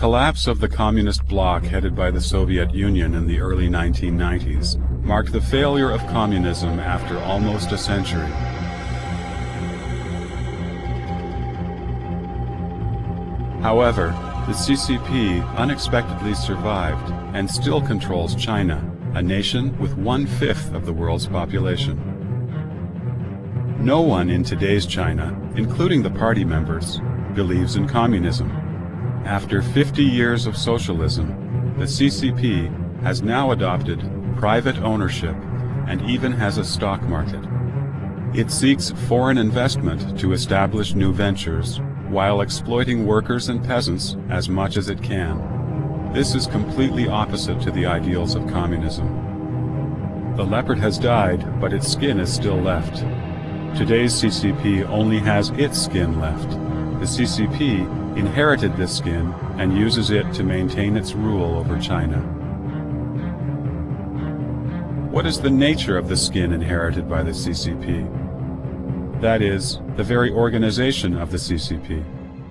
collapse of the communist bloc headed by the Soviet Union in the early 1990s marked the failure of communism after almost a century. However, the CCP unexpectedly survived and still controls China, a nation with 1/5 of the world's population. No one in today's China, including the party members, believes in communism. After 50 years of socialism, the CCP has now adopted private ownership and even has a stock market. It seeks foreign investment to establish new ventures, while exploiting workers and peasants as much as it can. This is completely opposite to the ideals of communism. The leopard has died, but its skin is still left. Today's CCP only has its skin left. The CCP inherited this skin and uses it to maintain its rule over China. What is the nature of the skin inherited by the CCP? That is, the very organization of the CCP.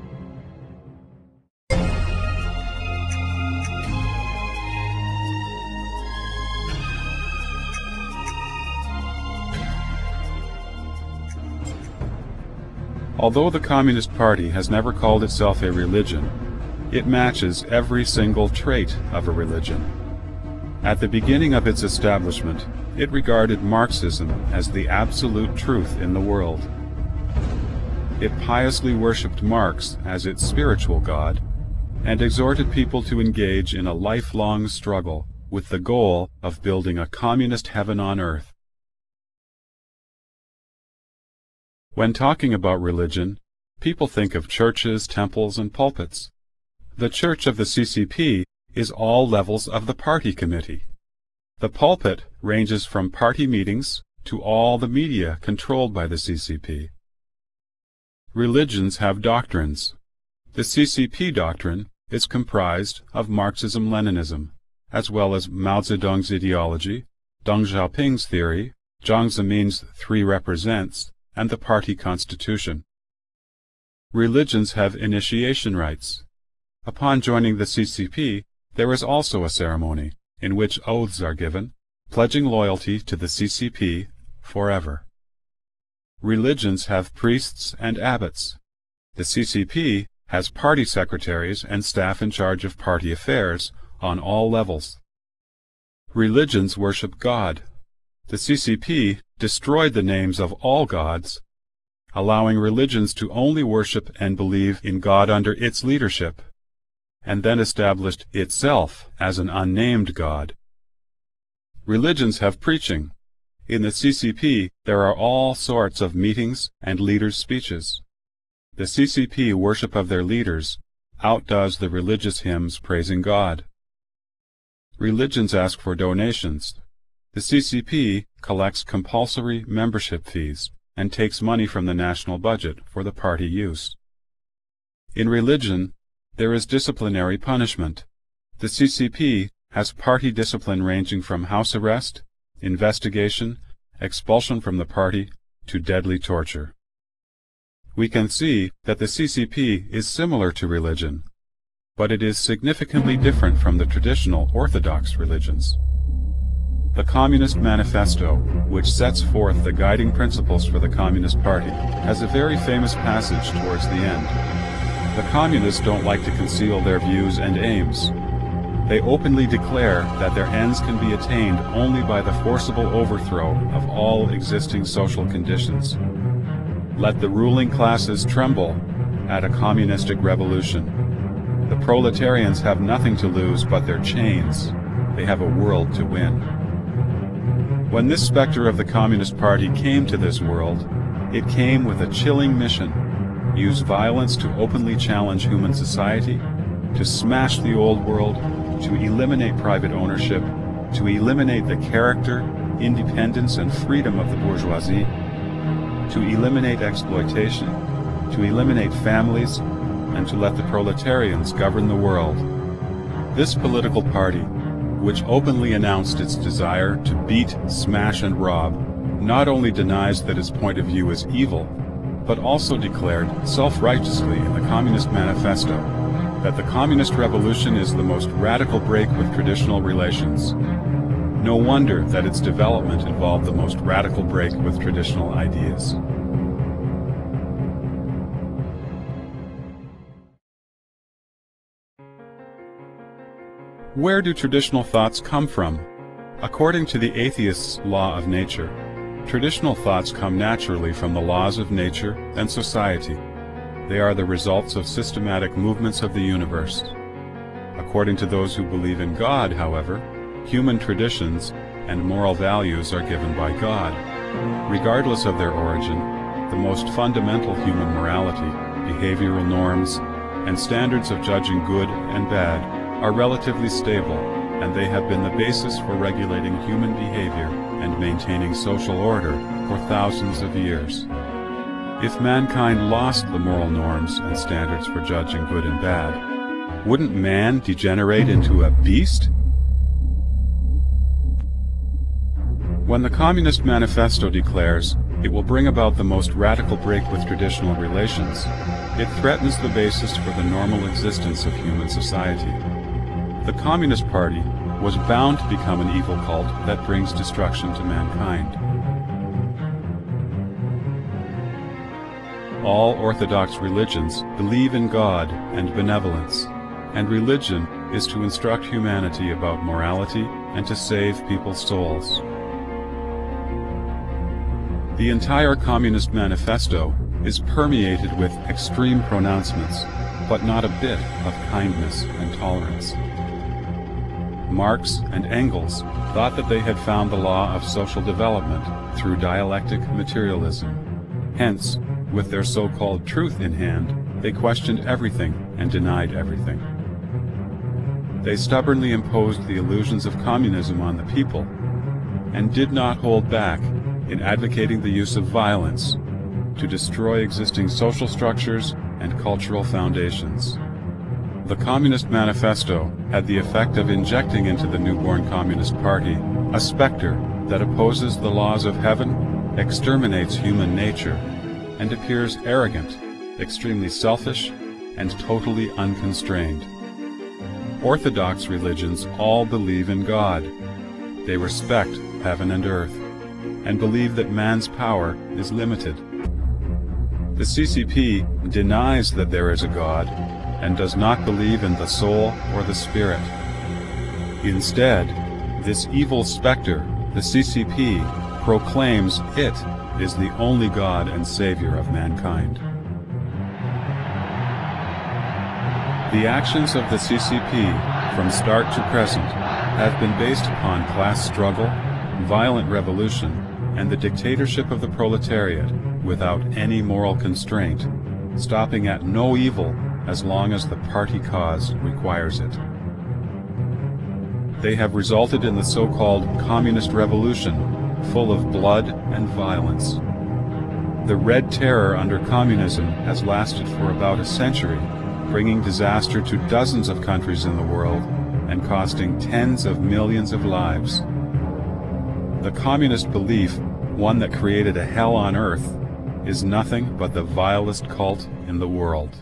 Although the Communist Party has never called itself a religion, it matches every single trait of a religion. At the beginning of its establishment, it regarded Marxism as the absolute truth in the world. It piously worshipped Marx as its spiritual god, and exhorted people to engage in a lifelong struggle with the goal of building a communist heaven on earth. When talking about religion, people think of churches, temples, and pulpits. The church of the CCP is all levels of the party committee. The pulpit ranges from party meetings to all the media controlled by the CCP. Religions have doctrines. The CCP doctrine is comprised of Marxism-Leninism, as well as Mao Zedong's ideology, Deng Xiaoping's theory, Jiang Zemin's Three Represents, and the party constitution. Religions have initiation rites. Upon joining the CCP, there is also a ceremony in which oaths are given, pledging loyalty to the CCP forever. Religions have priests and abbots. The CCP has party secretaries and staff in charge of party affairs on all levels. Religions worship God. The CCP destroyed the names of all gods, allowing religions to only worship and believe in God under its leadership, and then established itself as an unnamed God. Religions have preaching. In the CCP, there are all sorts of meetings and leaders' speeches. The CCP worship of their leaders outdoes the religious hymns praising God. Religions ask for donations. The CCP collects compulsory membership fees and takes money from the national budget for the party use. In religion, there is disciplinary punishment. The CCP has party discipline ranging from house arrest, investigation, expulsion from the party, to deadly torture. We can see that the CCP is similar to religion, but it is significantly different from the traditional orthodox religions. The Communist Manifesto, which sets forth the guiding principles for the Communist Party, has a very famous passage towards the end. The Communists don't like to conceal their views and aims. They openly declare that their ends can be attained only by the forcible overthrow of all existing social conditions. Let the ruling classes tremble at a communistic revolution. The proletarians have nothing to lose but their chains. They have a world to win. When this specter of the Communist Party came to this world, it came with a chilling mission: use violence to openly challenge human society, to smash the old world, to eliminate private ownership, to eliminate the character, independence, and freedom of the bourgeoisie, to eliminate exploitation, to eliminate families, and to let the proletarians govern the world. This political party, which openly announced its desire to beat, smash, and rob, not only denies that its point of view is evil, but also declared self-righteously in the Communist Manifesto that the Communist Revolution is the most radical break with traditional relations. No wonder that its development involved the most radical break with traditional ideas. Where do traditional thoughts come from? According to the atheist's law of nature, traditional thoughts come naturally from the laws of nature and society. They are the results of systematic movements of the universe. According to those who believe in God, however, human traditions and moral values are given by God. Regardless of their origin, the most fundamental human morality, behavioral norms, and standards of judging good and bad are relatively stable, and they have been the basis for regulating human behavior and maintaining social order for thousands of years. If mankind lost the moral norms and standards for judging good and bad, wouldn't man degenerate into a beast? When the Communist Manifesto declares it will bring about the most radical break with traditional relations, it threatens the basis for the normal existence of human society. The Communist Party was bound to become an evil cult that brings destruction to mankind. All Orthodox religions believe in God and benevolence, and religion is to instruct humanity about morality and to save people's souls. The entire Communist Manifesto is permeated with extreme pronouncements, but not a bit of kindness and tolerance. Marx and Engels thought that they had found the law of social development through dialectic materialism. Hence, with their so-called truth in hand, they questioned everything and denied everything. They stubbornly imposed the illusions of communism on the people, and did not hold back in advocating the use of violence to destroy existing social structures and cultural foundations. The Communist Manifesto had the effect of injecting into the newborn Communist Party a specter that opposes the laws of heaven, exterminates human nature, and appears arrogant, extremely selfish, and totally unconstrained. Orthodox religions all believe in God. They respect heaven and earth, and believe that man's power is limited. The CCP denies that there is a God, and does not believe in the soul or the spirit. Instead, this evil specter, the CCP, proclaims it is the only God and Savior of mankind. The actions of the CCP, from start to present, have been based upon class struggle, violent revolution, and the dictatorship of the proletariat without any moral constraint, stopping at no evil as long as the party cause requires it. They have resulted in the so-called Communist Revolution, full of blood and violence. The Red Terror under communism has lasted for about a century, bringing disaster to dozens of countries in the world and costing tens of millions of lives. The communist belief, one that created a hell on earth, is nothing but the vilest cult in the world.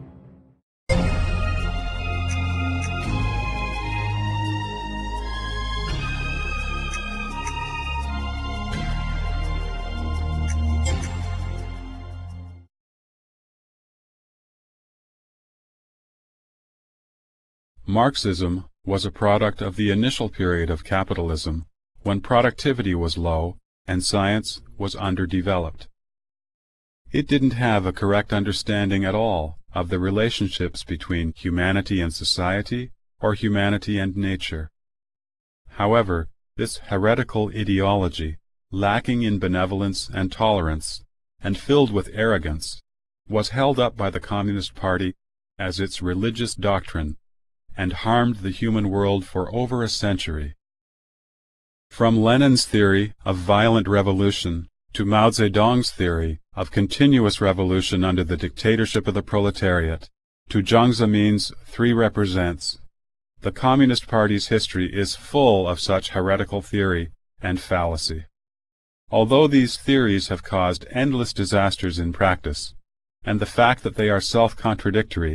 Marxism was a product of the initial period of capitalism, when productivity was low and science was underdeveloped. It didn't have a correct understanding at all of the relationships between humanity and society or humanity and nature. However, this heretical ideology, lacking in benevolence and tolerance, and filled with arrogance, was held up by the Communist Party as its religious doctrine, and harmed the human world for over a century. From Lenin's theory of violent revolution to Mao Zedong's theory of continuous revolution under the dictatorship of the proletariat, to Jiang Zemin's Three Represents, the Communist Party's history is full of such heretical theory and fallacy. Although these theories have caused endless disasters in practice, and the fact that they are self-contradictory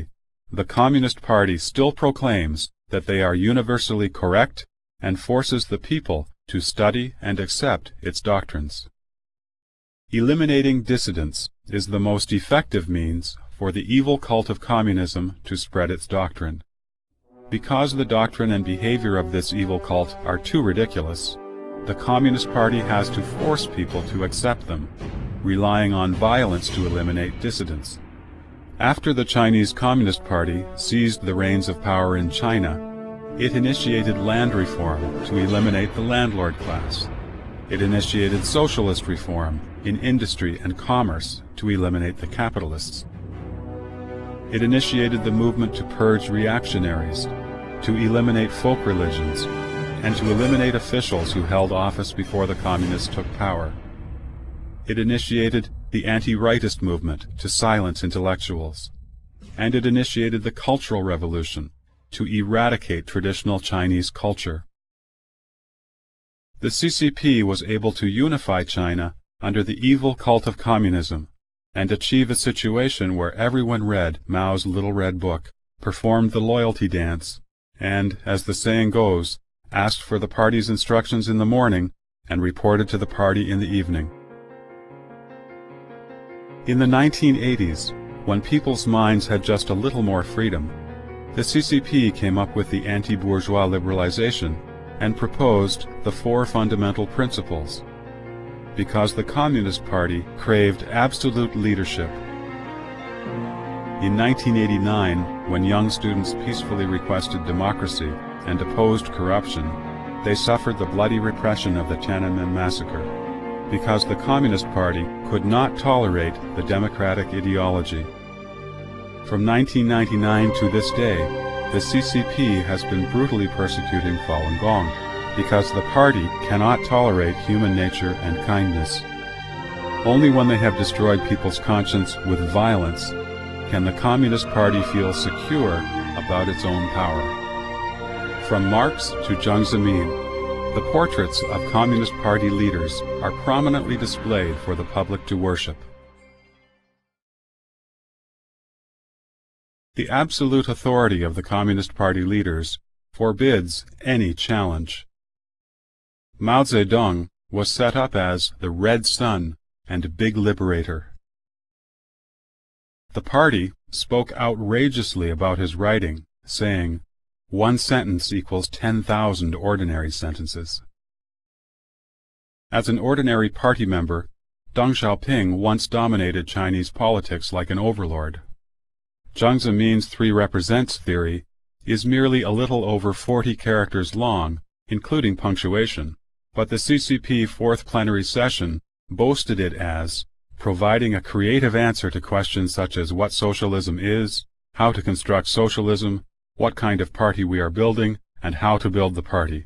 the Communist Party still proclaims that they are universally correct and forces the people to study and accept its doctrines. Eliminating dissidents is the most effective means for the evil cult of communism to spread its doctrine. Because the doctrine and behavior of this evil cult are too ridiculous, the Communist Party has to force people to accept them, relying on violence to eliminate dissidents. After the Chinese Communist Party seized the reins of power in China, it initiated land reform to eliminate the landlord class. It initiated socialist reform in industry and commerce to eliminate the capitalists. It initiated the movement to purge reactionaries, to eliminate folk religions, and to eliminate officials who held office before the communists took power. It initiated the anti-rightist movement to silence intellectuals, and it initiated the Cultural Revolution to eradicate traditional Chinese culture. The CCP was able to unify China under the evil cult of communism and achieve a situation where everyone read Mao's Little Red Book, performed the loyalty dance, and, as the saying goes, asked for the party's instructions in the morning and reported to the party in the evening. In the 1980s, when people's minds had just a little more freedom, the CCP came up with the anti-bourgeois liberalization and proposed the 4 fundamental principles. Because the Communist Party craved absolute leadership. In 1989, when young students peacefully requested democracy and opposed corruption, they suffered the bloody repression of the Tiananmen Massacre, because the Communist Party could not tolerate the democratic ideology. From 1999 to this day, the CCP has been brutally persecuting Falun Gong, because the party cannot tolerate human nature and kindness. Only when they have destroyed people's conscience with violence can the Communist Party feel secure about its own power. From Marx to Jiang Zemin, the portraits of Communist Party leaders are prominently displayed for the public to worship. The absolute authority of the Communist Party leaders forbids any challenge. Mao Zedong was set up as the Red Sun and Big Liberator. The party spoke outrageously about his writing, saying, "One sentence equals 10,000 ordinary sentences." As an ordinary party member, Deng Xiaoping once dominated Chinese politics like an overlord. Jiang Zemin's 3 represents theory is merely a little over 40 characters long, including punctuation, but the CCP 4th plenary session boasted it as providing a creative answer to questions such as what socialism is, how to construct socialism, what kind of party we are building, and how to build the party.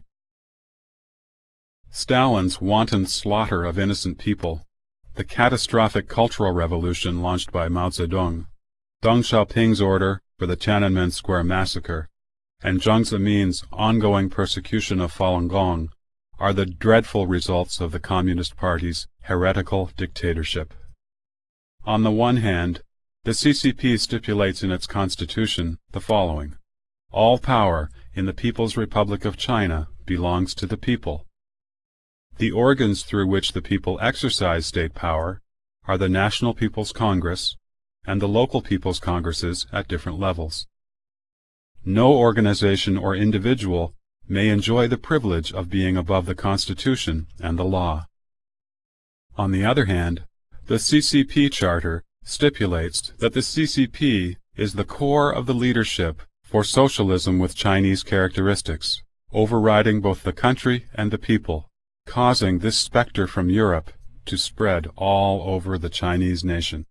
Stalin's wanton slaughter of innocent people, the catastrophic cultural revolution launched by Mao Zedong, Deng Xiaoping's order for the Tiananmen Square massacre, and Jiang Zemin's ongoing persecution of Falun Gong are the dreadful results of the Communist Party's heretical dictatorship. On the one hand, the CCP stipulates in its constitution the following: all power in the People's Republic of China belongs to the people. The organs through which the people exercise state power are the National People's Congress and the local people's congresses at different levels. No organization or individual may enjoy the privilege of being above the Constitution and the law. On the other hand, the CCP Charter stipulates that the CCP is the core of the leadership for socialism with Chinese characteristics, overriding both the country and the people, causing this specter from Europe to spread all over the Chinese nation.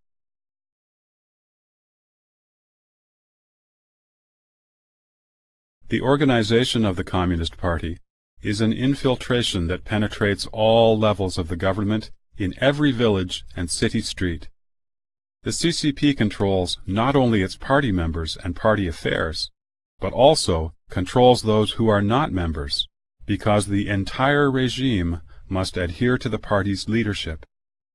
The organization of the Communist Party is an infiltration that penetrates all levels of the government in every village and city street. The CCP controls not only its party members and party affairs, but also controls those who are not members, because the entire regime must adhere to the party's leadership.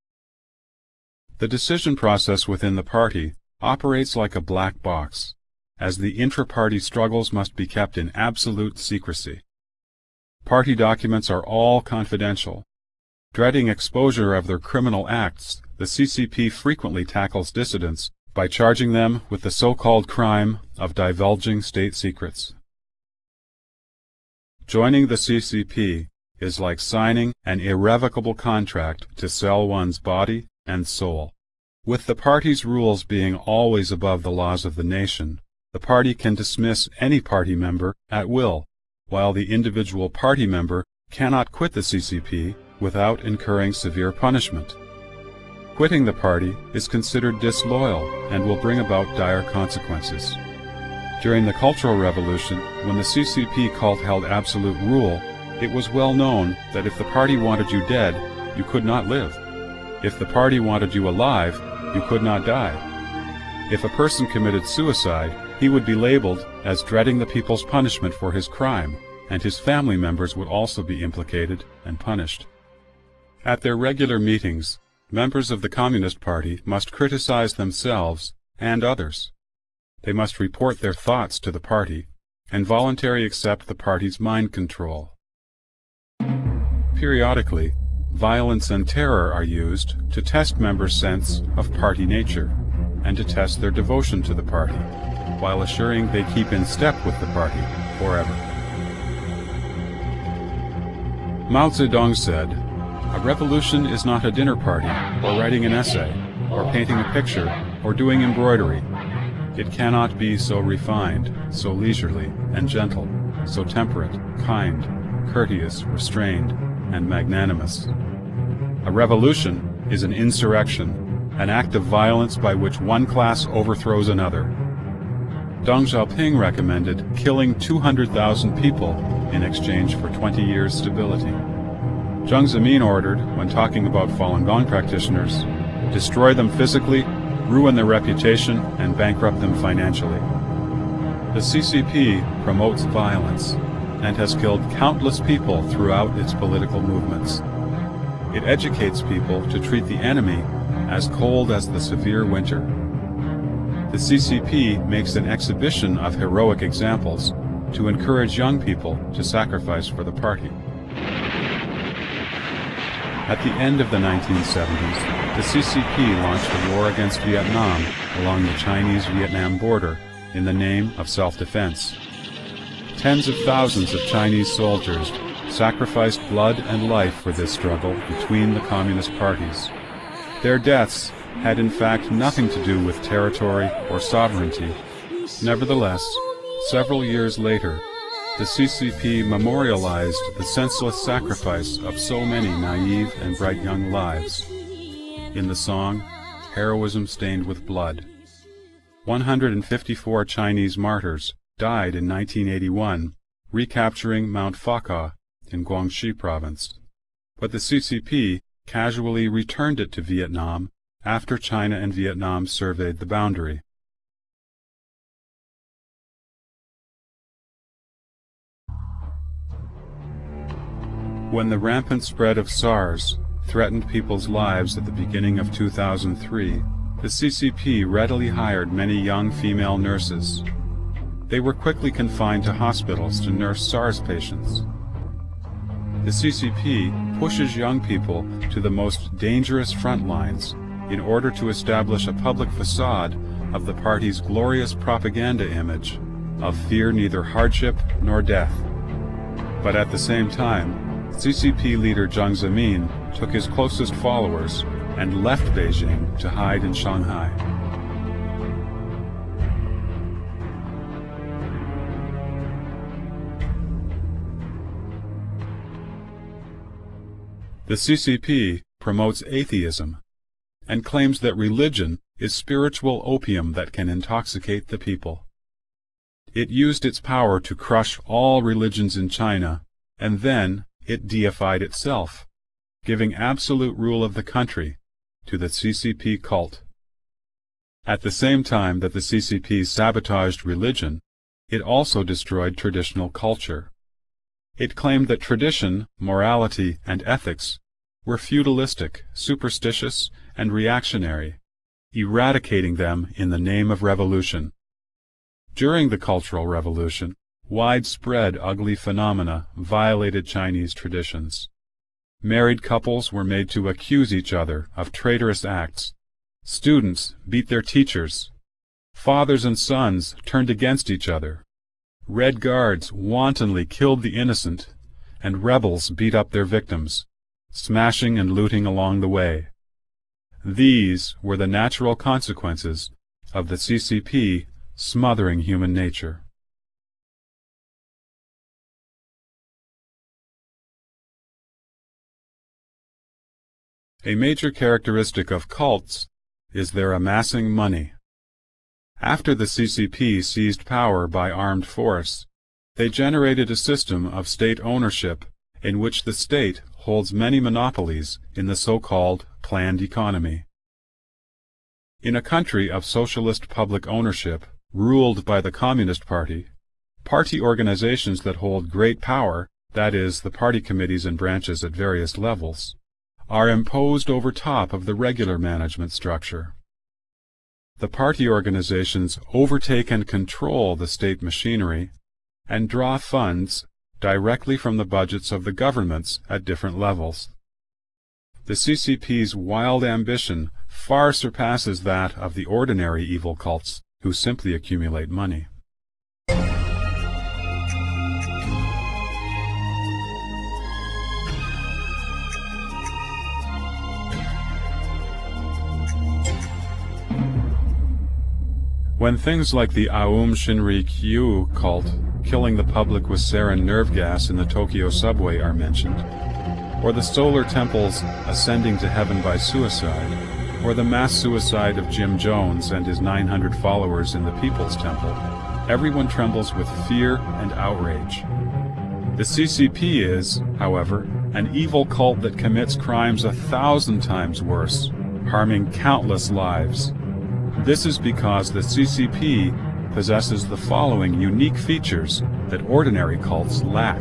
The decision process within the party operates like a black box. as the intra-party struggles must be kept in absolute secrecy. Party documents are all confidential. Dreading exposure of their criminal acts, the CCP frequently tackles dissidents by charging them with the so-called crime of divulging state secrets. Joining the CCP is like signing an irrevocable contract to sell one's body and soul. With the party's rules being always above the laws of the nation, the party can dismiss any party member at will, while the individual party member cannot quit the CCP without incurring severe punishment. Quitting the party is considered disloyal and will bring about dire consequences. During the Cultural Revolution, when the CCP cult held absolute rule, it was well known that if the party wanted you dead, you could not live. If the party wanted you alive, you could not die. If a person committed suicide, he would be labeled as dreading the people's punishment for his crime, and his family members would also be implicated and punished. At their regular meetings, members of the Communist Party must criticize themselves and others. They must report their thoughts to the party and voluntarily accept the party's mind control. Periodically, violence and terror are used to test members' sense of party nature and to test their devotion to the party, while assuring they keep in step with the party forever. Mao Zedong said, "A revolution is not a dinner party, or writing an essay, or painting a picture, or doing embroidery. It cannot be so refined, so leisurely and gentle, so temperate, kind, courteous, restrained, and magnanimous. A revolution is an insurrection, an act of violence by which one class overthrows another." Deng Xiaoping recommended killing 200,000 people in exchange for 20 years' stability. Jiang Zemin ordered, when talking about Falun Gong practitioners, destroy them physically, ruin their reputation, and bankrupt them financially. The CCP promotes violence and has killed countless people throughout its political movements. It educates people to treat the enemy as cold as the severe winter. The CCP makes an exhibition of heroic examples to encourage young people to sacrifice for the party. At the end of the 1970s, the CCP launched a war against Vietnam along the Chinese-Vietnam border in the name of self-defense. Tens of thousands of Chinese soldiers sacrificed blood and life for this struggle between the communist parties. Their deaths had in fact nothing to do with territory or sovereignty. Nevertheless, several years later, the CCP memorialized the senseless sacrifice of so many naive and bright young lives in the song "Heroism Stained with Blood." 154 Chinese martyrs died in 1981 recapturing Mount Fakha in Guangxi province, but the CCP casually returned it to Vietnam after China and Vietnam surveyed the boundary. When the rampant spread of SARS threatened people's lives at the beginning of 2003, the CCP readily hired many young female nurses. They were quickly confined to hospitals to nurse SARS patients. The CCP pushes young people to the most dangerous front lines in order to establish a public facade of the party's glorious propaganda image of fear neither hardship nor death. But at the same time, CCP leader Jiang Zemin took his closest followers and left Beijing to hide in Shanghai. The CCP promotes atheism and claims that religion is spiritual opium that can intoxicate the people. It used its power to crush all religions in China, and then it deified itself, giving absolute rule of the country to the CCP cult. At the same time that the CCP sabotaged religion, it also destroyed traditional culture. It claimed that tradition, morality, and ethics were feudalistic, superstitious, and reactionary, eradicating them in the name of revolution. During the Cultural Revolution, widespread ugly phenomena violated Chinese traditions. Married couples were made to accuse each other of traitorous acts. Students beat their teachers. Fathers and sons turned against each other. Red Guards wantonly killed the innocent, and rebels beat up their victims, smashing and looting along the way. These were the natural consequences of the CCP smothering human nature. A major characteristic of cults is their amassing money. After the CCP seized power by armed force, they generated a system of state ownership in which the state holds many monopolies in the so-called planned economy. In a country of socialist public ownership ruled by the Communist Party, party organizations that hold great power, that is, the party committees and branches at various levels, are imposed over top of the regular management structure. The party organizations overtake and control the state machinery and draw funds directly from the budgets of the governments at different levels. The CCP's wild ambition far surpasses that of the ordinary evil cults who simply accumulate money. When things like the Aum Shinrikyo cult killing the public with sarin nerve gas in the Tokyo subway are mentioned, or the solar temples ascending to heaven by suicide, or the mass suicide of Jim Jones and his 900 followers in the People's Temple, everyone trembles with fear and outrage. The CCP is, however, an evil cult that commits crimes 1,000 times worse, harming countless lives. This is because the CCP possesses the following unique features that ordinary cults lack.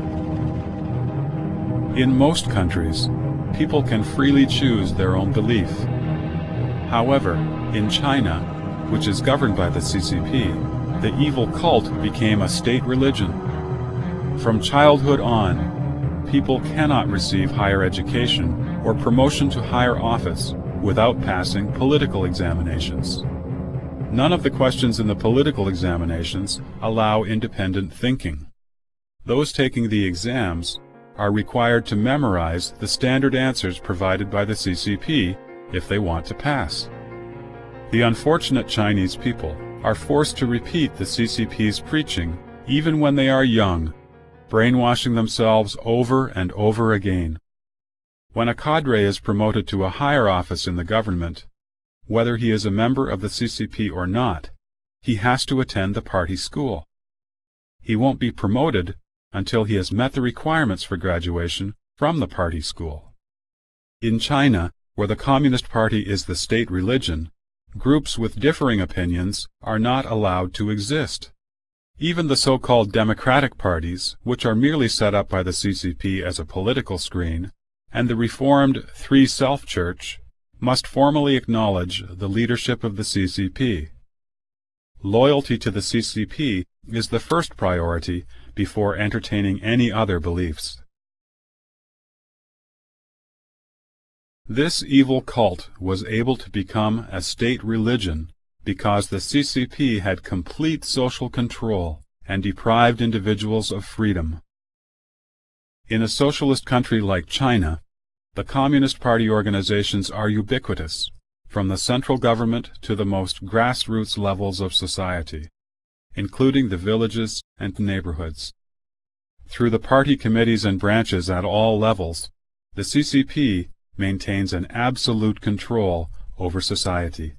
In most countries, people can freely choose their own belief. However, in China, which is governed by the CCP, the evil cult became a state religion. From childhood on, people cannot receive higher education or promotion to higher office without passing political examinations. None of the questions in the political examinations allow independent thinking. Those taking the exams are required to memorize the standard answers provided by the CCP if they want to pass. The unfortunate Chinese people are forced to repeat the CCP's preaching even when they are young, brainwashing themselves over and over again. When a cadre is promoted to a higher office in the government, whether he is a member of the CCP or not, he has to attend the party school. He won't be promoted until he has met the requirements for graduation from the party school. In China, where the Communist Party is the state religion, groups with differing opinions are not allowed to exist. Even the so-called democratic parties, which are merely set up by the CCP as a political screen, and the reformed Three Self Church, must formally acknowledge the leadership of the CCP. Loyalty to the CCP is the first priority before entertaining any other beliefs. This evil cult was able to become a state religion because the CCP had complete social control and deprived individuals of freedom. In a socialist country like China, the Communist Party organizations are ubiquitous, from the central government to the most grassroots levels of society, including the villages and neighborhoods. Through the party committees and branches at all levels, the CCP maintains an absolute control over society.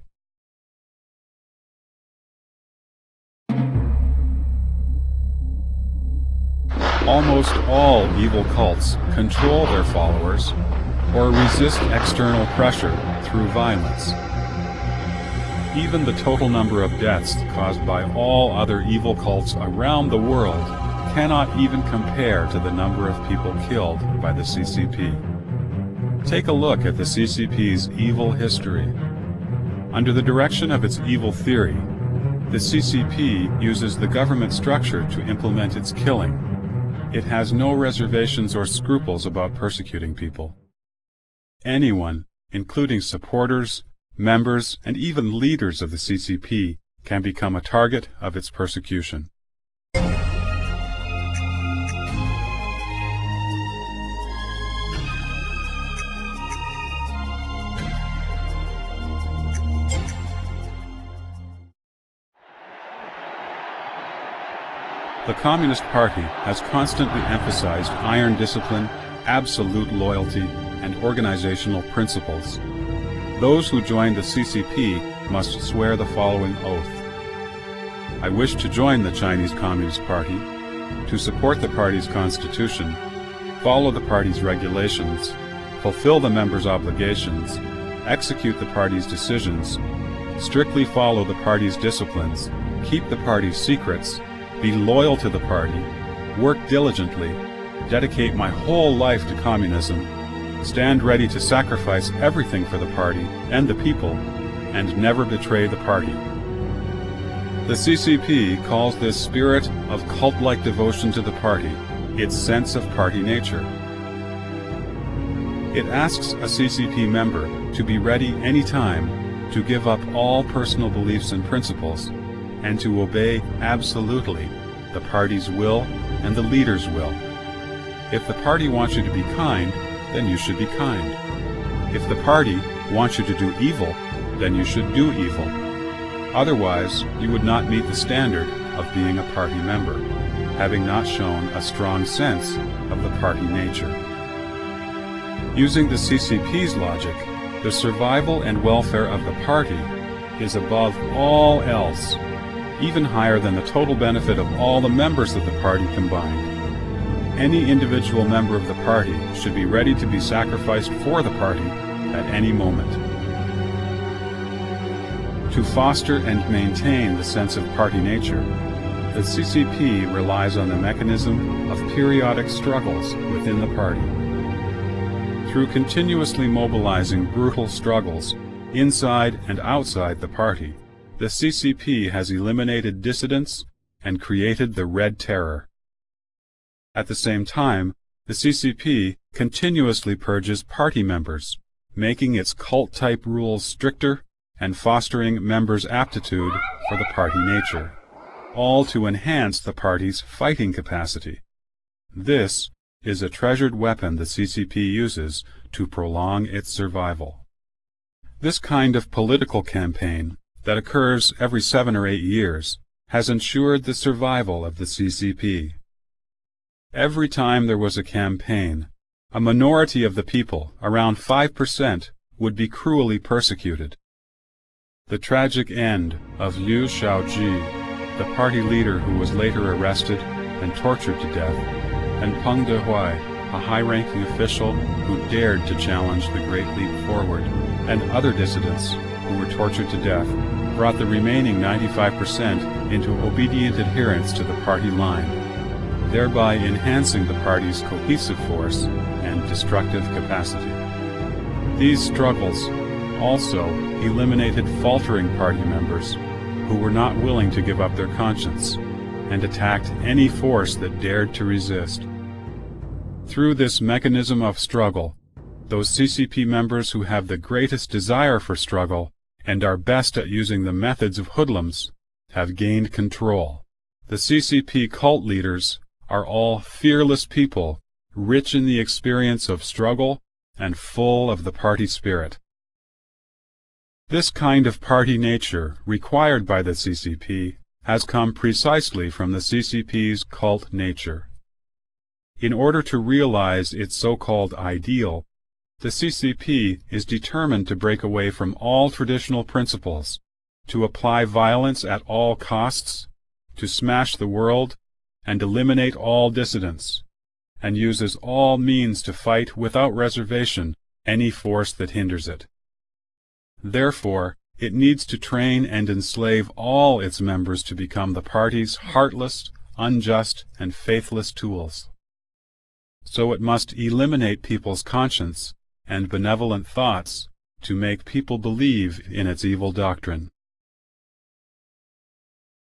Almost all evil cults control their followers or resist external pressure through violence. Even the total number of deaths caused by all other evil cults around the world cannot even compare to the number of people killed by the CCP. Take a look at the CCP's evil history. Under the direction of its evil theory, The CCP uses the government structure to implement its killing. It has no reservations or scruples about persecuting people. Anyone, including supporters, members, and even leaders of the CCP, can become a target of its persecution. The Communist Party has constantly emphasized iron discipline, absolute loyalty, and organizational principles. Those who join the CCP must swear the following oath. I wish to join the Chinese Communist Party, to support the party's constitution, follow the party's regulations, fulfill the members' obligations, execute the party's decisions, strictly follow the party's disciplines, keep the party's secrets, be loyal to the party, work diligently, dedicate my whole life to communism, stand ready to sacrifice everything for the party and the people, and never betray the party. The CCP calls this spirit of cult-like devotion to the party its sense of party nature. It asks a CCP member to be ready anytime to give up all personal beliefs and principles, and to obey absolutely the party's will and the leader's will. If the party wants you to be kind, then you should be kind. If the party wants you to do evil, then you should do evil. Otherwise, you would not meet the standard of being a party member, having not shown a strong sense of the party nature. Using the CCP's logic, the survival and welfare of the party is above all else, even higher than the total benefit of all the members of the party combined. Any individual member of the party should be ready to be sacrificed for the party at any moment. To foster and maintain the sense of party nature, the CCP relies on the mechanism of periodic struggles within the party. Through continuously mobilizing brutal struggles inside and outside the party, the CCP has eliminated dissidents and created the Red Terror. At the same time, the CCP continuously purges party members, making its cult-type rules stricter and fostering members' aptitude for the party nature, all to enhance the party's fighting capacity. This is a treasured weapon the CCP uses to prolong its survival. This kind of political campaign that occurs every 7 or 8 years has ensured the survival of the CCP. Every time there was a campaign, a minority of the people, around 5%, would be cruelly persecuted. The tragic end of Liu Shaoji, the party leader who was later arrested and tortured to death, and Peng Dehuai, a high-ranking official who dared to challenge the Great Leap Forward, and other dissidents who were tortured to death, brought the remaining 95% into obedient adherence to the party line, thereby enhancing the party's cohesive force and destructive capacity. These struggles also eliminated faltering party members who were not willing to give up their conscience, and attacked any force that dared to resist. Through this mechanism of struggle, those CCP members who have the greatest desire for struggle and are best at using the methods of hoodlums have gained control. The CCP cult leaders are all fearless people, rich in the experience of struggle and full of the party spirit. This kind of party nature required by the CCP has come precisely from the CCP's cult nature. In order to realize its so-called ideal, the CCP is determined to break away from all traditional principles, to apply violence at all costs, to smash the world, and eliminate all dissidents, and uses all means to fight without reservation any force that hinders it. Therefore, it needs to train and enslave all its members to become the party's heartless, unjust, and faithless tools. So it must eliminate people's conscience and benevolent thoughts to make people believe in its evil doctrine.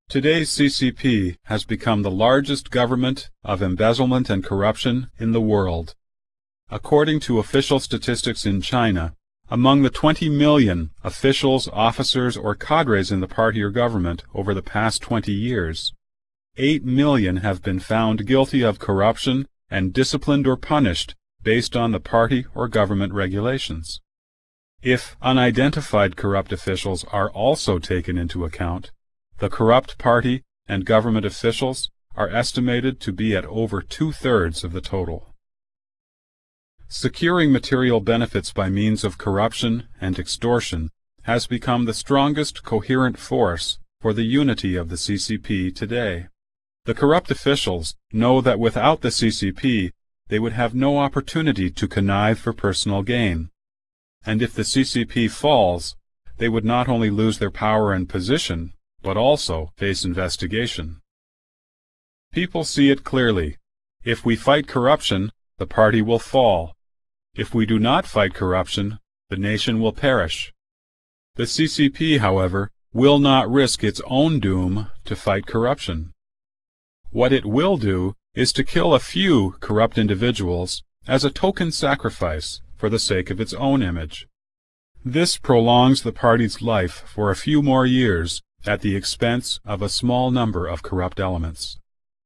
Today's CCP has become the largest government of embezzlement and corruption in the world. According to official statistics in China, among the 20 million officials, officers, or cadres in the party or government over the past 20 years, 8 million have been found guilty of corruption and disciplined or punished based on the party or government regulations. If unidentified corrupt officials are also taken into account, the corrupt party and government officials are estimated to be at over 2/3 of the total. Securing material benefits by means of corruption and extortion has become the strongest coherent force for the unity of the CCP today. The corrupt officials know that without the CCP, they would have no opportunity to connive for personal gain. And if the CCP falls, they would not only lose their power and position, but also face investigation. People see it clearly. If we fight corruption, the party will fall. If we do not fight corruption, the nation will perish. The CCP, however, will not risk its own doom to fight corruption. What it will do is to kill a few corrupt individuals as a token sacrifice for the sake of its own image. This prolongs the party's life for a few more years at the expense of a small number of corrupt elements.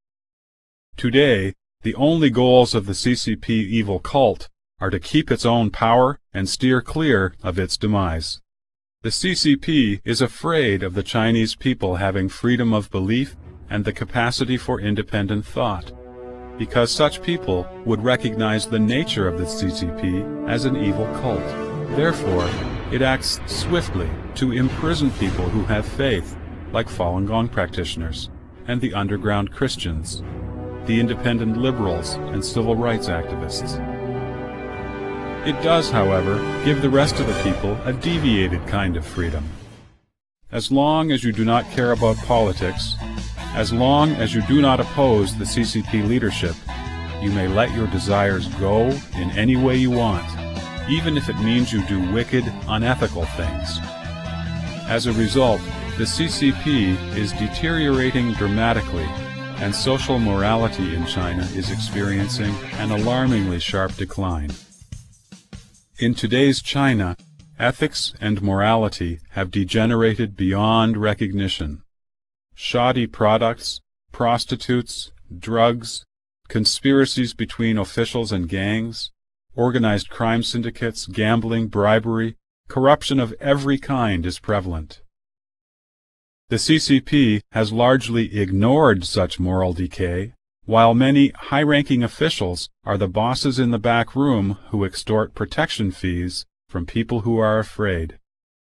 Today, the only goals of the CCP evil cult are to keep its own power and steer clear of its demise. The CCP is afraid of the Chinese people having freedom of belief and the capacity for independent thought, because such people would recognize the nature of the CCP as an evil cult. Therefore, it acts swiftly to imprison people who have faith, like Falun Gong practitioners, and the underground Christians, the independent liberals and civil rights activists. It does, however, give the rest of the people a deviated kind of freedom. As long as you do not care about politics, as long as you do not oppose the CCP leadership, you may let your desires go in any way you want, even if it means you do wicked, unethical things. As a result, the CCP is deteriorating dramatically, and social morality in China is experiencing an alarmingly sharp decline. In today's China, ethics and morality have degenerated beyond recognition. Shoddy products, prostitutes, drugs, conspiracies between officials and gangs, organized crime syndicates, gambling, bribery, corruption of every kind is prevalent. The CCP has largely ignored such moral decay, while many high-ranking officials are the bosses in the back room who extort protection fees from people who are afraid.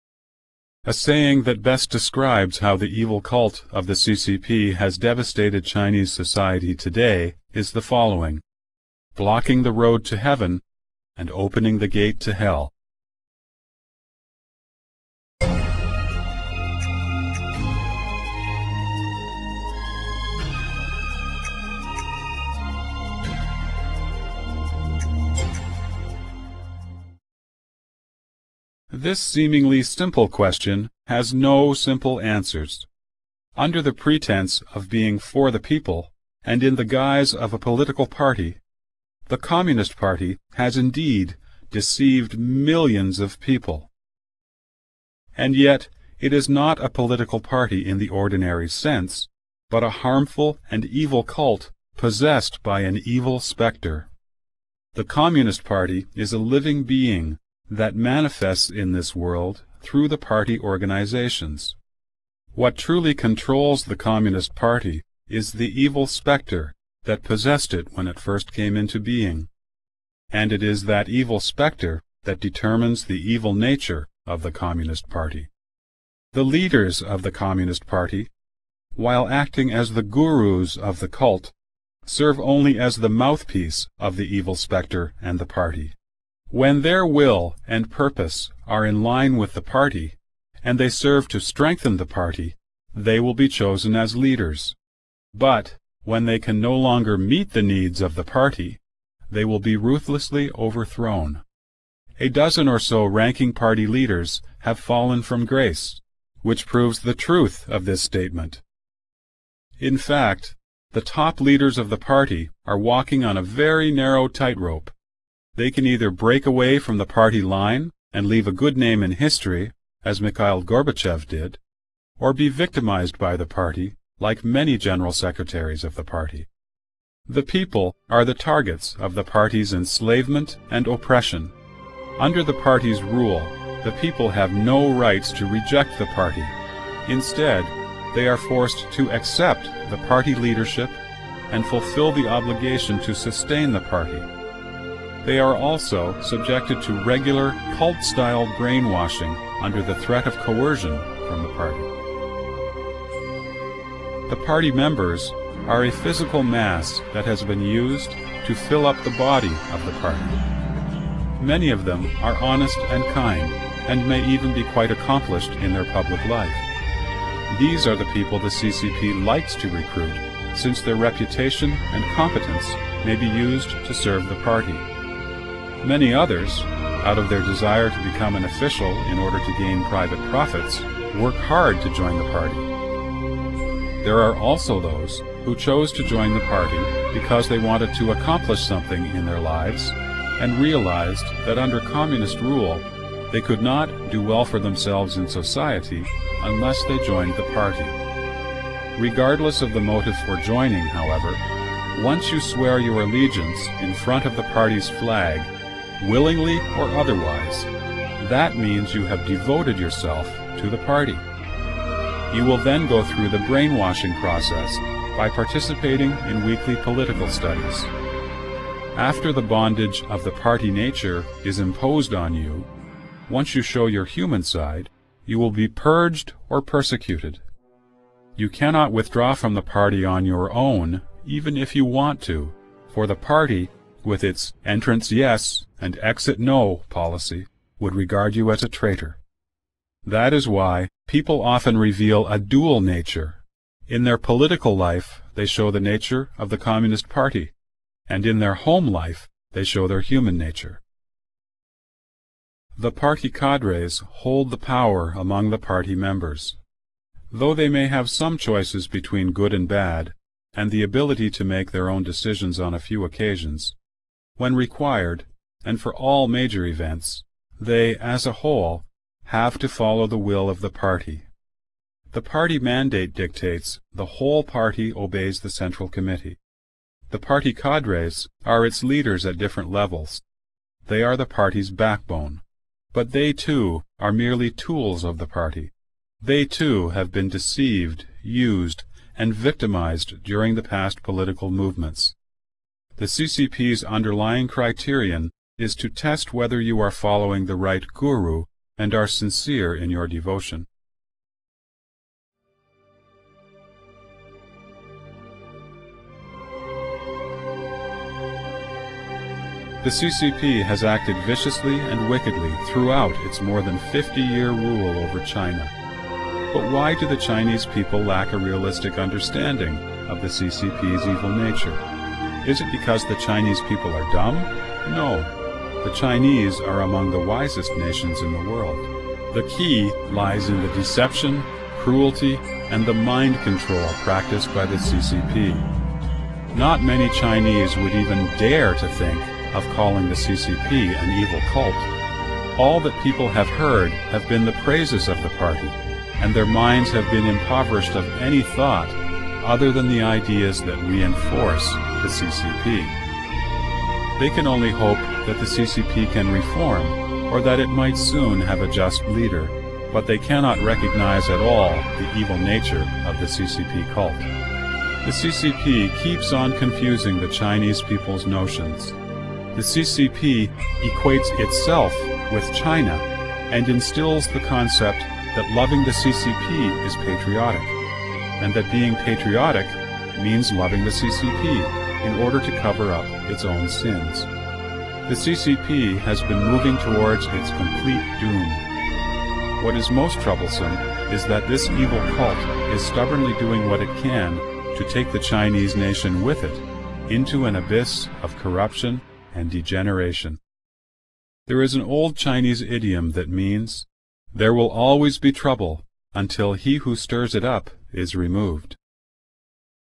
A saying that best describes how the evil cult of the CCP has devastated Chinese society today is the following: blocking the road to heaven and opening the gate to hell. This seemingly simple question has no simple answers. Under the pretense of being for the people, and in the guise of a political party, the Communist Party has indeed deceived millions of people. And yet, it is not a political party in the ordinary sense, but a harmful and evil cult possessed by an evil specter. The Communist Party is a living being that manifests in this world through the party organizations. What truly controls the Communist Party is the evil specter that possessed it when it first came into being, and it is that evil specter that determines the evil nature of the Communist Party. The leaders of the Communist Party, while acting as the gurus of the cult, serve only as the mouthpiece of the evil specter and the party. When their will and purpose are in line with the party, and they serve to strengthen the party, they will be chosen as leaders. But when they can no longer meet the needs of the party, they will be ruthlessly overthrown. A dozen or so ranking party leaders have fallen from grace, which proves the truth of this statement. In fact, the top leaders of the party are walking on a very narrow tightrope. They can either break away from the party line and leave a good name in history, as Mikhail Gorbachev did, or be victimized by the party, like many general secretaries of the party. The people are the targets of the party's enslavement and oppression. Under the party's rule, the people have no rights to reject the party. Instead, they are forced to accept the party leadership and fulfill the obligation to sustain the party. They are also subjected to regular cult-style brainwashing under the threat of coercion from the party. The party members are a physical mass that has been used to fill up the body of the party. Many of them are honest and kind, and may even be quite accomplished in their public life. These are the people the CCP likes to recruit, since their reputation and competence may be used to serve the party. Many others, out of their desire to become an official in order to gain private profits, work hard to join the party. There are also those who chose to join the party because they wanted to accomplish something in their lives and realized that under communist rule, they could not do well for themselves in society unless they joined the party. Regardless of the motive for joining, however, once you swear your allegiance in front of the party's flag, willingly or otherwise, that means you have devoted yourself to the party. You will then go through the brainwashing process by participating in weekly political studies. After the bondage of the party nature is imposed on you, once you show your human side, you will be purged or persecuted. You cannot withdraw from the party on your own, even if you want to, for the party, with its entrance yes and exit no policy, would regard you as a traitor. That is why people often reveal a dual nature. In their political life, they show the nature of the Communist Party, and in their home life, they show their human nature. The party cadres hold the power among the party members. Though they may have some choices between good and bad, and the ability to make their own decisions on a few occasions, when required, and for all major events, they, as a whole, have to follow the will of the party. The party mandate dictates the whole party obeys the Central Committee. The party cadres are its leaders at different levels. They are the party's backbone. But they, too, are merely tools of the party. They, too, have been deceived, used, and victimized during the past political movements. The CCP's underlying criterion is to test whether you are following the right guru and are sincere in your devotion. The CCP has acted viciously and wickedly throughout its more than 50-year rule over China. But why do the Chinese people lack a realistic understanding of the CCP's evil nature? Is it because the Chinese people are dumb? No. The Chinese are among the wisest nations in the world. The key lies in the deception, cruelty, and the mind control practiced by the CCP. Not many Chinese would even dare to think of calling the CCP an evil cult. All that people have heard have been the praises of the party, and their minds have been impoverished of any thought other than the ideas that reinforce the CCP. They can only hope that the CCP can reform, or that it might soon have a just leader, but they cannot recognize at all the evil nature of the CCP cult. The CCP keeps on confusing the Chinese people's notions. The CCP equates itself with China and instills the concept that loving the CCP is patriotic, and that being patriotic means loving the CCP in order to cover up its own sins. The CCP has been moving towards its complete doom. What is most troublesome is that this evil cult is stubbornly doing what it can to take the Chinese nation with it into an abyss of corruption and degeneration. There is an old Chinese idiom that means, "There will always be trouble until he who stirs it up is removed."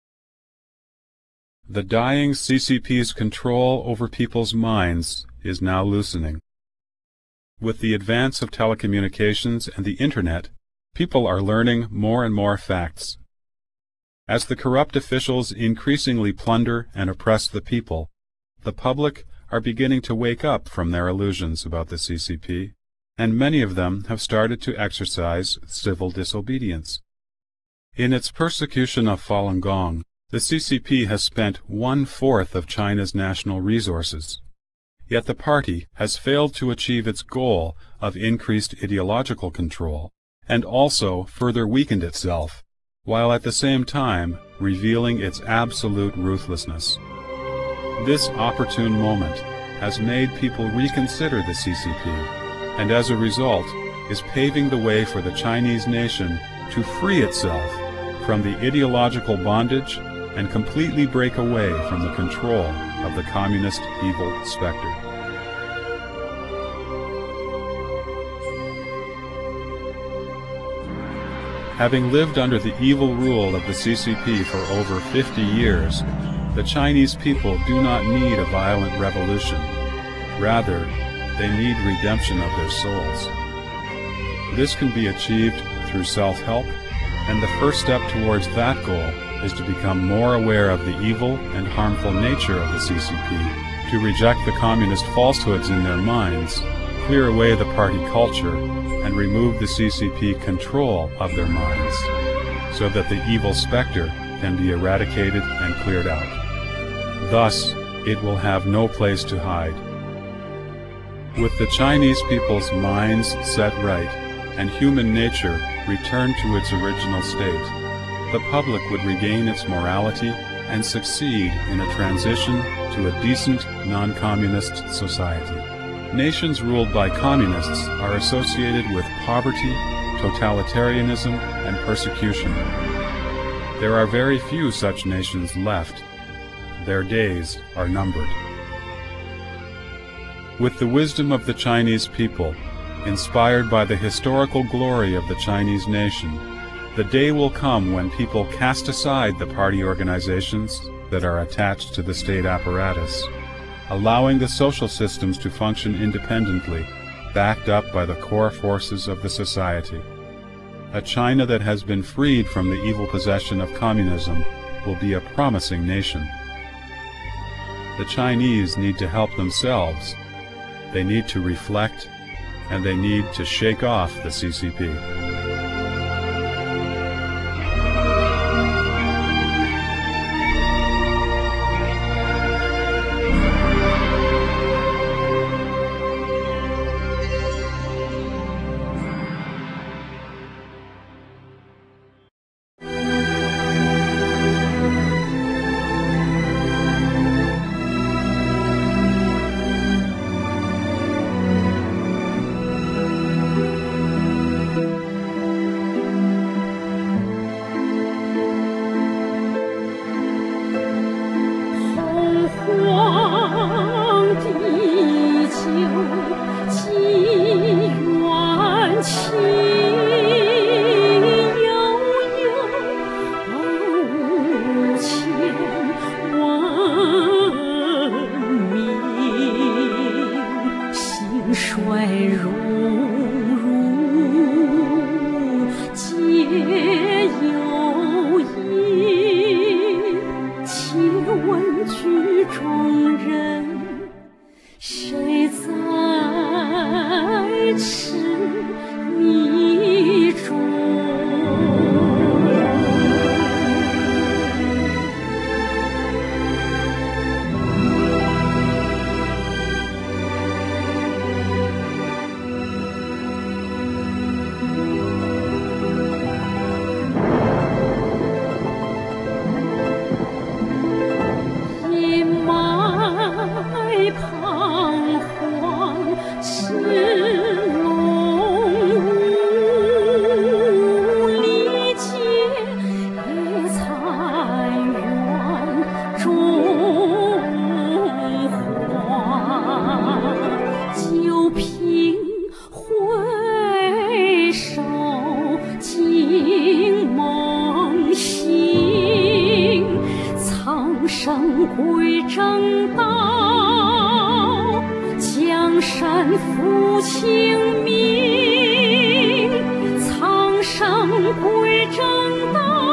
The dying CCP's control over people's minds is now loosening. With the advance of telecommunications and the Internet, people are learning more and more facts. As the corrupt officials increasingly plunder and oppress the people, the public are beginning to wake up from their illusions about the CCP, and many of them have started to exercise civil disobedience. In its persecution of Falun Gong, the CCP has spent 1/4 of China's national resources. Yet the party has failed to achieve its goal of increased ideological control, and also further weakened itself, while at the same time revealing its absolute ruthlessness. This opportune moment has made people reconsider the CCP, and as a result is paving the way for the Chinese nation to free itself from the ideological bondage and completely break away from the control of the communist evil specter. Having lived under the evil rule of the CCP for over 50 years, the Chinese people do not need a violent revolution. Rather, they need redemption of their souls. This can be achieved through self-help, and the first step towards that goal is to become more aware of the evil and harmful nature of the CCP, to reject the communist falsehoods in their minds, clear away the party culture, and remove the CCP control of their minds, so that the evil specter can be eradicated and cleared out. Thus, it will have no place to hide. With the Chinese people's minds set right and human nature returned to its original state, the public would regain its morality and succeed in a transition to a decent, non-communist society. Nations ruled by communists are associated with poverty, totalitarianism, and persecution. There are very few such nations left. Their days are numbered. With the wisdom of the Chinese people, inspired by the historical glory of the Chinese nation, the day will come when people cast aside the party organizations that are attached to the state apparatus, allowing the social systems to function independently, backed up by the core forces of the society. A China that has been freed from the evil possession of communism will be a promising nation. The Chinese need to help themselves. They need to reflect, and they need to shake off the CCP. 痛苦正当。